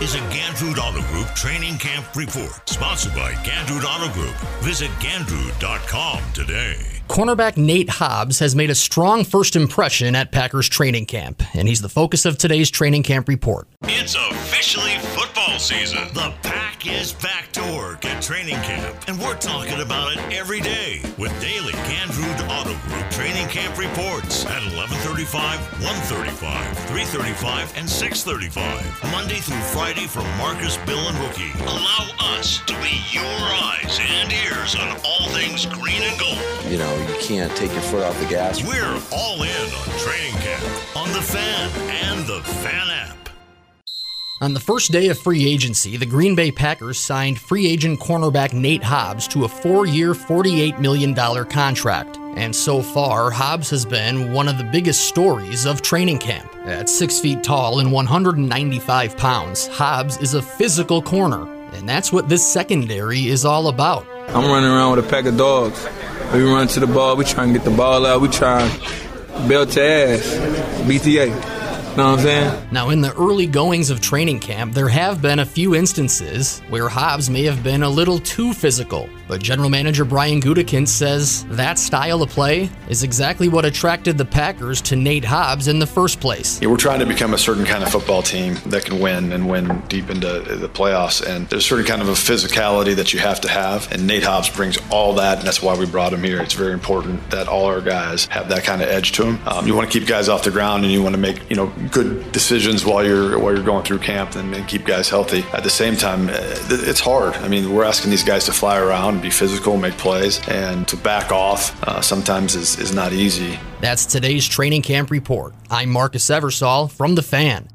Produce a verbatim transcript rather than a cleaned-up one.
is a Gandrud Auto Group training camp report, sponsored by Gandrud Auto Group. Visit gandrud dot com today. Cornerback Nate Hobbs has made a strong first impression at Packers training camp, and he's the focus of today's training camp report. It's officially football season. The Pack is back to work at training camp, and we're talking about it every day with daily Gandrud Auto Group training camp reports at eleven thirty-five, one thirty-five, three thirty-five, and six thirty-five. Monday through Friday from Marcus, Bill, and Rookie. Allow us to be your eyes and ears on all things green and gold. You know, you can't take your foot off the gas. We're all in on training camp on The Fan and The Fan app. On the first day of free agency, the Green Bay Packers signed free agent cornerback Nate Hobbs to a four-year, forty-eight million dollars contract. And so far, Hobbs has been one of the biggest stories of training camp. At six feet tall and one hundred ninety-five pounds, Hobbs is a physical corner, and that's what this secondary is all about. I'm running around with a pack of dogs. We run to the ball, we try and get the ball out, we try and belt your ass, B T A. Know what I'm saying? Now, in the early goings of training camp, there have been a few instances where Hobbs may have been a little too physical. But General Manager Brian Gutekunst says that style of play is exactly what attracted the Packers to Nate Hobbs in the first place. Yeah, we're trying to become a certain kind of football team that can win and win deep into the playoffs. And there's a certain kind of a physicality that you have to have. And Nate Hobbs brings all that, and that's why we brought him here. It's very important that all our guys have that kind of edge to them. Um, you want to keep guys off the ground, and you want to make, you know, good decisions while you're while you're going through camp and, and keep guys healthy. At the same time, it's hard. I mean, we're asking these guys to fly around, be physical, make plays, and to back off uh, sometimes is, is not easy. That's today's training camp report. I'm Marcus Eversole from The Fan.